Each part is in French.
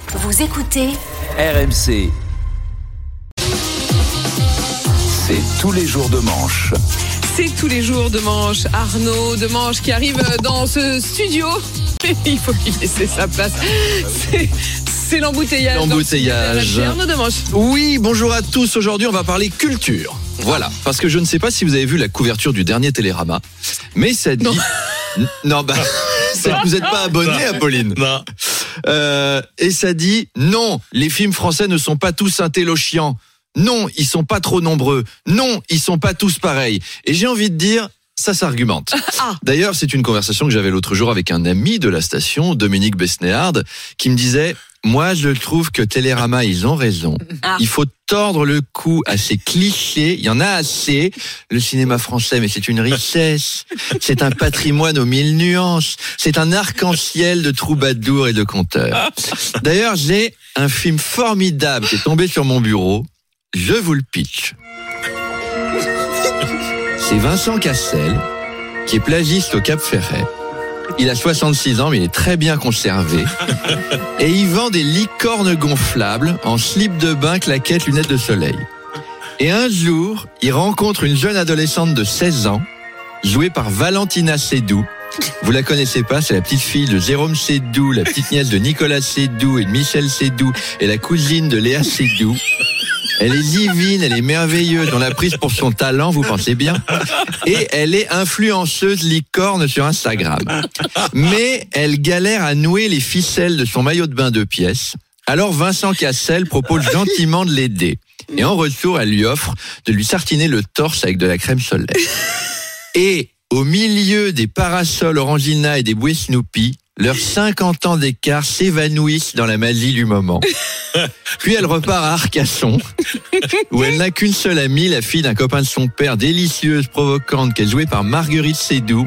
Vous écoutez RMC. C'est tous les jours de manche. C'est tous les jours de manche. Arnaud de Manche qui arrive dans ce studio. Il faut qu'il laisse sa place. C'est l'embouteillage. Arnaud de Manche. Oui, bonjour à tous. Aujourd'hui, on va parler culture. Voilà, parce que je ne sais pas si vous avez vu la couverture du dernier Télérama, mais ça dit... Non, vous n'êtes pas abonné, Apolline. Non. Et ça dit, non, les films français ne sont pas tous intellochiants. Non, ils sont pas trop nombreux. Non, ils sont pas tous pareils. Et j'ai envie de dire, ça s'argumente. D'ailleurs, c'est une conversation que j'avais l'autre jour avec un ami de la station, Dominique Besnéard, qui me disait, moi, je trouve que Télérama, ils ont raison. Il faut tordre le cou à ces clichés. Il y en a assez. Le cinéma français, mais c'est une richesse. C'est un patrimoine aux 1000 nuances. C'est un arc-en-ciel de troubadours et de conteurs. D'ailleurs, j'ai un film formidable qui est tombé sur mon bureau. Je vous le pitch. C'est Vincent Cassel, qui est plagiste au Cap Ferret. Il a 66 ans, mais il est très bien conservé. Et il vend des licornes gonflables en slip de bain, claquettes, lunettes de soleil. Et un jour, il rencontre une jeune adolescente de 16 ans, jouée par Valentina Seydoux. Vous la connaissez pas, c'est la petite fille de Jérôme Seydoux, la petite nièce de Nicolas Seydoux et de Michel Seydoux, et la cousine de Léa Seydoux. Elle est divine, elle est merveilleuse, on l'a prise pour son talent, vous pensez bien. Et elle est influenceuse licorne sur Instagram. Mais elle galère à nouer les ficelles de son maillot de bain 2 pièces. Alors Vincent Cassel propose gentiment de l'aider. Et en retour, elle lui offre de lui sartiner le torse avec de la crème solaire. Et au milieu des parasols Orangina et des bouées Snoopy, leurs 50 ans d'écart s'évanouissent dans la magie du moment. Puis elle repart à Arcasson, où elle n'a qu'une seule amie, la fille d'un copain de son père, délicieuse, provocante, qui est jouée par Marguerite Seydoux.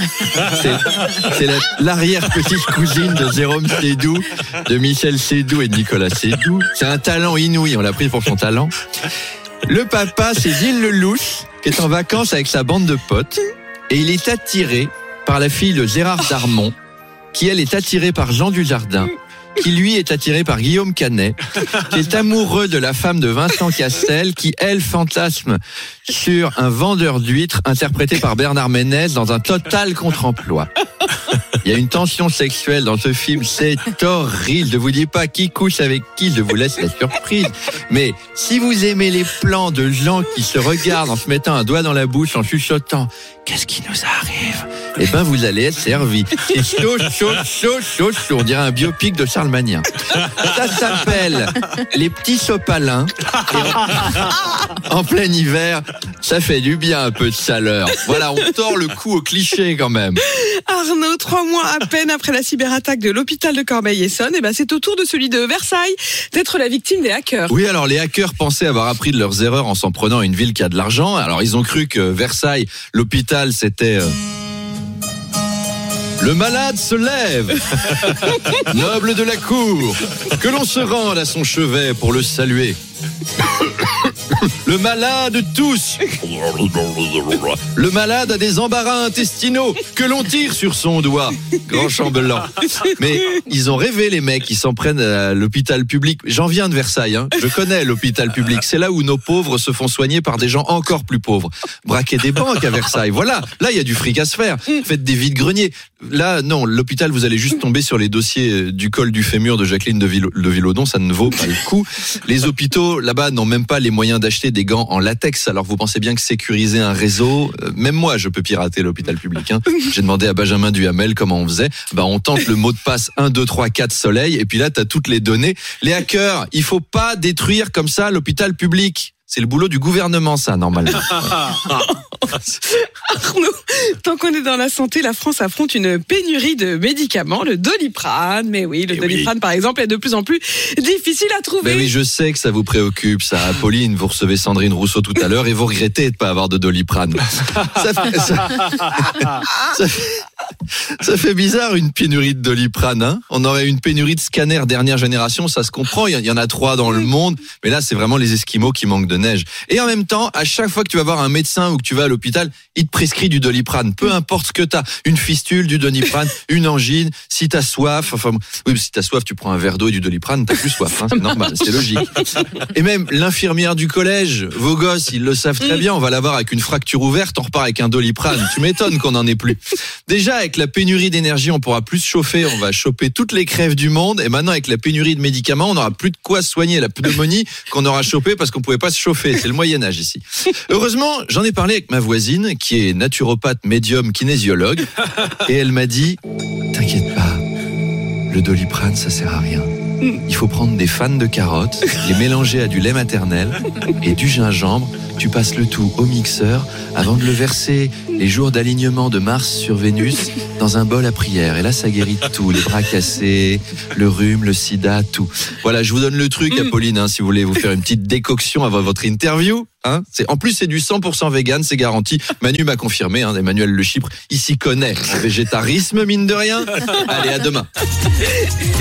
C'est l'arrière-petite cousine de Jérôme Seydoux, de Michel Seydoux et de Nicolas Seydoux. C'est un talent inouï, on l'a pris pour son talent. Le papa, c'est Gilles Lelouch, qui est en vacances avec sa bande de potes, et il est attiré par la fille de Gérard Darmon, qui elle est attirée par Jean Dujardin, qui lui est attiré par Guillaume Canet, qui est amoureux de la femme de Vincent Cassel, qui elle fantasme sur un vendeur d'huîtres interprété par Bernard Ménez dans un total contre-emploi. Il y a une tension sexuelle dans ce film, c'est horrible. Je vous dis pas qui couche avec qui, je vous laisse la surprise. Mais si vous aimez les plans de gens qui se regardent en se mettant un doigt dans la bouche, en chuchotant « Qu'est-ce qui nous arrive ?» Eh ben, vous allez être servi. C'est chaud. On dirait un biopic de Charles Magnin. Ça s'appelle Les Petits Sopalins. En plein hiver, ça fait du bien un peu de chaleur. Voilà, on tord le cou au cliché quand même. Arnaud, 3 mois à peine après la cyberattaque de l'hôpital de Corbeil-Essonnes, c'est au tour de celui de Versailles d'être la victime des hackers. Oui, alors les hackers pensaient avoir appris de leurs erreurs en s'en prenant à une ville qui a de l'argent. Alors ils ont cru que Versailles, l'hôpital, c'était... Le malade se lève, noble de la cour, que l'on se rende à son chevet pour le saluer. Le malade tousse. Le malade a des embarras intestinaux que l'on tire sur son doigt. Grand chambellan. Mais ils ont rêvé, les mecs, ils s'en prennent à l'hôpital public. J'en viens de Versailles, hein. Je connais l'hôpital public. C'est là où nos pauvres se font soigner par des gens encore plus pauvres. Braquer des banques à Versailles, voilà. Là, il y a du fric à se faire. Faites des vides-greniers. Là, non, l'hôpital, vous allez juste tomber sur les dossiers du col du fémur de Jacqueline de Villaudon. Ça ne vaut pas le coup. Les hôpitaux, là-bas, n'ont même pas les moyens d'acheter des gants en latex. Alors vous pensez bien que sécuriser un réseau, même moi je peux pirater l'hôpital public, hein. J'ai demandé à Benjamin Duhamel comment on faisait. On tente le mot de passe 1, 2, 3, 4 soleil et puis là t'as toutes les données. Les hackers, il faut pas détruire comme ça l'hôpital public. C'est le boulot du gouvernement, ça, normalement. Arnaud, tant qu'on est dans la santé, la France affronte une pénurie de médicaments, le Doliprane. Mais oui, le Doliprane, par exemple, est de plus en plus difficile à trouver. Ben oui, je sais que ça vous préoccupe, ça. Apolline, vous recevez Sandrine Rousseau tout à l'heure et vous regrettez de ne pas avoir de Doliprane. Ça fait bizarre, une pénurie de Doliprane, hein. On aurait une pénurie de scanners dernière génération, ça se comprend. Il y en a 3 dans le monde. Mais là, c'est vraiment les Esquimaux qui manquent de de neige. Et en même temps, à chaque fois que tu vas voir un médecin ou que tu vas à l'hôpital, il te prescrit du Doliprane. Peu importe ce que t'as. Une fistule, du Doliprane, une angine, si t'as soif, si t'as soif, tu prends un verre d'eau et du Doliprane, t'as plus soif, hein, c'est normal, c'est logique. Et même l'infirmière du collège, vos gosses, ils le savent très bien, on va l'avoir avec une fracture ouverte, on repart avec un Doliprane. Tu m'étonnes qu'on en ait plus. Déjà, avec la pénurie d'énergie, on pourra plus se chauffer, on va choper toutes les crèves du monde, et maintenant, avec la pénurie de médicaments, on n'aura plus de quoi soigner la pneumonie qu'on aura chopée parce qu'on pouvait pas se chauffer. C'est le Moyen-Âge ici. Heureusement, j'en ai parlé avec ma voisine, qui est naturopathe, médium, kinésiologue, et elle m'a dit, t'inquiète pas, le Doliprane, ça sert à rien. Il faut prendre des fans de carottes, les mélanger à du lait maternel et du gingembre. Tu passes le tout au mixeur avant de le verser les jours d'alignement de Mars sur Vénus dans un bol à prière. Et là, ça guérit tout, les bras cassés, le rhume, le sida, tout. Voilà, je vous donne le truc, Apolline, hein, si vous voulez vous faire une petite décoction avant votre interview. Hein, en plus, c'est du 100% vegan, c'est garanti. Manu m'a confirmé, hein, Emmanuel Le Chypre, il s'y connaît. Le végétarisme, mine de rien. Allez, à demain.